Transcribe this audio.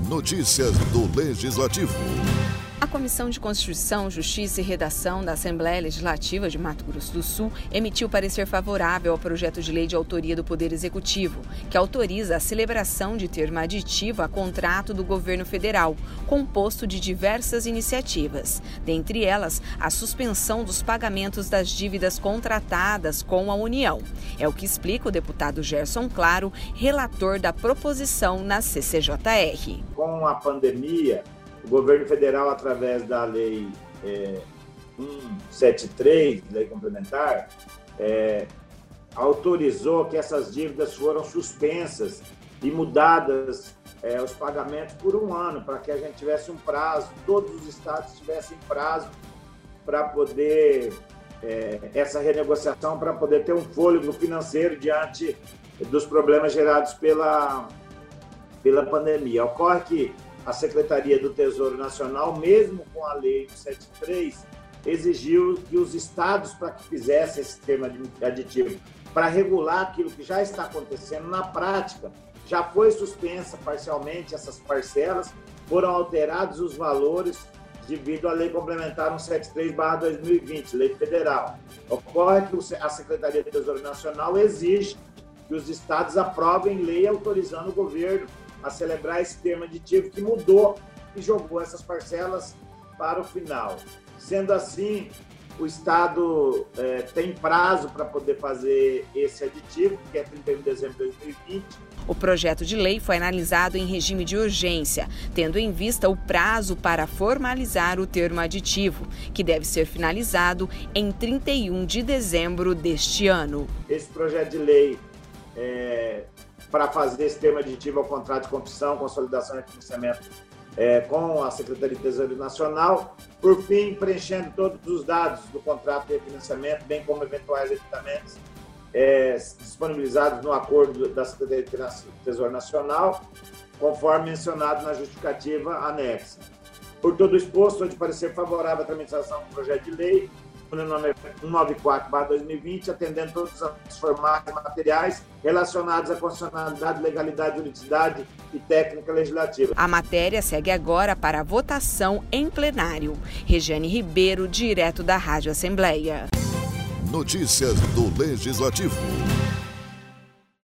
Notícias do Legislativo. A Comissão de Constituição, Justiça e Redação da Assembleia Legislativa de Mato Grosso do Sul emitiu parecer favorável ao projeto de lei de autoria do Poder Executivo, que autoriza a celebração de termo aditivo a contrato do governo federal, composto de diversas iniciativas. Dentre elas, a suspensão dos pagamentos das dívidas contratadas com a União. É o que explica o deputado Gerson Claro, relator da proposição na CCJR. Com a pandemia, o governo federal, através da lei 173, lei complementar, autorizou que essas dívidas foram suspensas e mudadas os pagamentos por um ano, para que a gente tivesse um prazo, todos os estados tivessem prazo para poder, essa renegociação, para poder ter um fôlego financeiro diante dos problemas gerados pela pandemia. Ocorre que a Secretaria do Tesouro Nacional, mesmo com a Lei 173, exigiu que os estados, para que fizessem esse termo aditivo, para regular aquilo que já está acontecendo na prática, já foi suspensa parcialmente essas parcelas, foram alterados os valores devido à Lei Complementar 173/2020, Lei Federal. Ocorre que a Secretaria do Tesouro Nacional exige que os estados aprovem lei autorizando o governo a celebrar esse termo aditivo que mudou e jogou essas parcelas para o final. Sendo assim, o Estado tem prazo para poder fazer esse aditivo, que é 31 de dezembro de 2020. O projeto de lei foi analisado em regime de urgência, tendo em vista o prazo para formalizar o termo aditivo, que deve ser finalizado em 31 de dezembro deste ano. Esse projeto de lei para fazer esse termo aditivo ao contrato de confissão, consolidação e financiamento com a Secretaria do Tesouro Nacional, por fim, preenchendo todos os dados do contrato de financiamento, bem como eventuais evitamentos disponibilizados no acordo da Secretaria do Tesouro Nacional, conforme mencionado na justificativa anexa. Por todo o exposto, sou de parecer favorável à tramitação do projeto de lei, no número 194/2020, atendendo todos os formatos materiais relacionados à constitucionalidade, legalidade, juridicidade e técnica legislativa. A matéria segue agora para a votação em plenário. Regiane Ribeiro, direto da Rádio Assembleia. Notícias do Legislativo.